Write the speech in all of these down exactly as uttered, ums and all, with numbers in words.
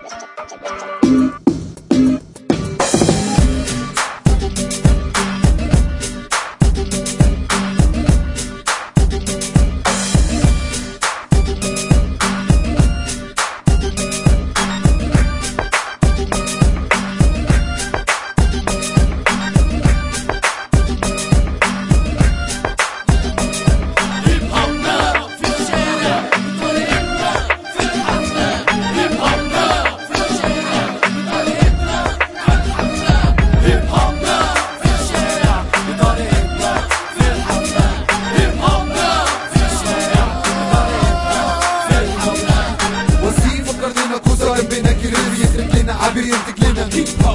عبير تقلنا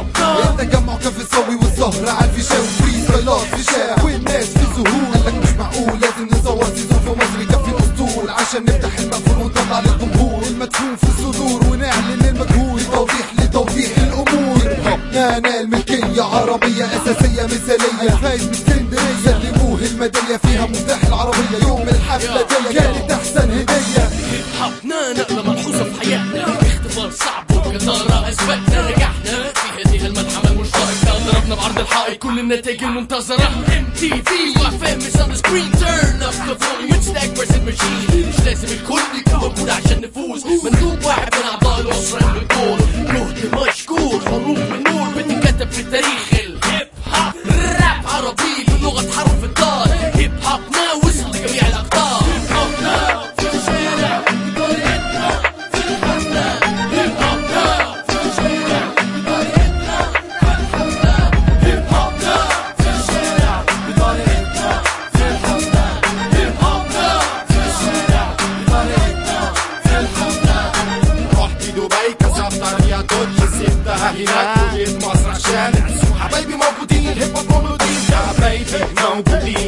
التجمع كان في الصوي والسهرة على الفيشاوي فري ستايلات في شارع والناس في ظهور. قالك مش معقول لازم نصور سيزون في مصر يكفي الاسطول عشان نفتح المقفول ونطلع للجمهور المدفون في الصدور ونعلن المجهول لتوضيح لتوضيح الامور. نانا الملكية عربية اساسية مثالية الفايز من اسكندرية سلموه الميدالية فيها مفتاح العربية يوم الحفلة دي كانت احسن هدية. هيب هوب نقلة ملحوظة في حياتنا اختبار صعب وبجدارة اثبتنا نجحنا في هذه الملحمة المشتركة ضربنا بعرض الحائط كل النتائج المنتظرة. ام تي في وفهم on the screen turn up the volume it's that person machine مش لازم الكل يكون موجود عشان نفوز مندوب واحد من اعضاء الاسرة بالجول جهد مشكور حروف من نور بتتكتب في التاريخ. الهيب هوب راب عربي بلغة حرف الضاد هيب هوب نا وصل لجميع الاقطار. هيب هوب نا في الشارع بطريقتنا في الحفلة هيب هوب نا في الشارع بطريقتنا في الحفلة هيب هوب نا في الشارع بطريقتنا في الحفلة هيب هوب نا في الشارع بطريقتنا في الحفلة. رحت دبي كسبت رياضات سبتها هناك وجيت مصر عشان حبايبي موجودين الهيب هوب مولودين يا حبايبي موجودين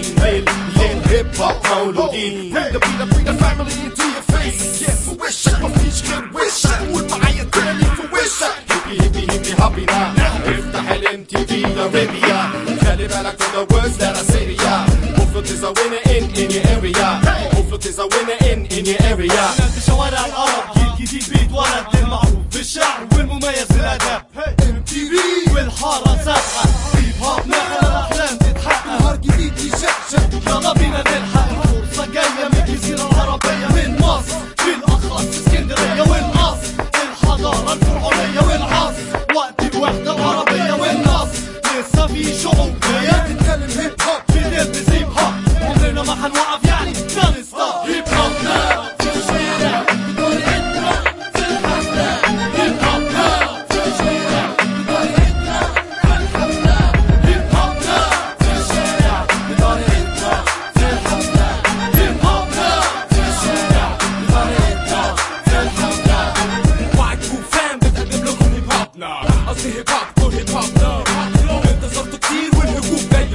للهيب هوب مولودين. بريدة بريدة بريدة فاميلي into your face yeah في وشك مفيش غير وشك قول معايا تاني في وشك هيبي هيبي هيبي هابينا افتح الام تي في ارابيا خلي بالك from the words that I say to ya. Hopefully there's a winner in in your area Hopefully there's a winner in in your area. في شوارع العرب جيل جديد بيتولد المعروف بالشعر والمميز بالادب ام تي في والحارة سابقة هيب هوب نقلة الاحلام تتحقق نهار جديد يشقشق يلا بينا نلحق الفرصة جاية من الجزيرة العربية من مصر بالاخص اسكندرية والاصل الحضارة الفرعونية والعصر وقت الوحدة العربية والنصر لسه في شعوب جاية نتكلم هيب هوب بنلبس هيب هوب عمرنا ما هنوقف يعني نون ستوب. هيب هوب نا في الشارع بطريقتنا في الحفلة هيب هوب نا في الشارع بطريقتنا في الحفلة هيب هوب نا في الشارع بطريقتنا في الحفلة هيب هوب نا في الشارع بطريقتنا في الحفلة. وعدكم فان بتقدم لكم هيب هوب نا قصدي هيب هوب كل هيب هوب نا انتظرتوا كتير والهجوم جاي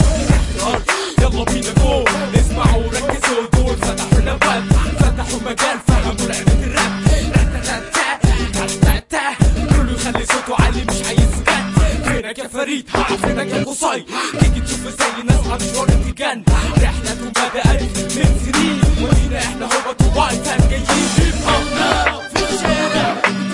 اهو يلا بينا جو اسمعوا وركزوا دول فتحوا الابواب فتحوا مجال فهموا لعبة الراب كله يخلي صوته عالي مش عايز سكات. فينك يا فريد ها فينك يا قصي تيجي تشوف ازاي ناس مشوار التيجان رحلتهم بدأت من سنين ودينا احنا هو طوال جايين. هيب هوب نا في الشارع